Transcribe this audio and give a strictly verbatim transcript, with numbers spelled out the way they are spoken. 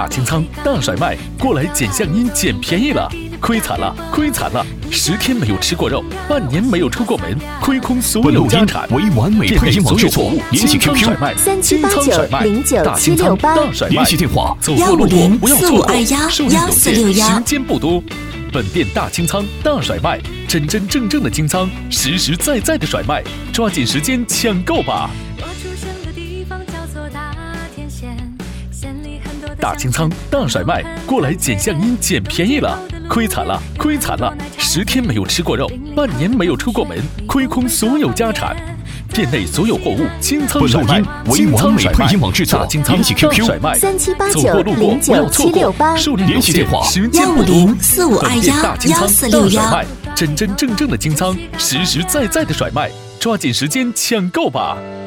大清仓大甩卖，过来捡象阴捡便宜了，亏惨了，亏惨了！十天没有吃过肉，半年没有出过门，亏空所有家产。 为完美配音网制作，联系 Q Q 三七八九零九七六八， 联系电话幺五零四五二幺幺四六幺。 时间不多，本店大清仓大甩卖，真真正正的清仓，实实在在的甩卖，抓紧时间抢购吧！大清仓大甩卖，过来捡象阴捡便宜了，亏惨了，亏惨了！十天没有吃过肉，半年没有出过门，亏空所有家产。店内所有货物清仓甩卖，清仓甩卖，大清仓大甩卖， 三七八走九过路过零九七六八， 数量有限，时间幺五不多。 零四五二本店大幺清仓幺四六幺大甩卖，。真真正正的清仓，实实在在的甩卖，抓紧时间抢购吧！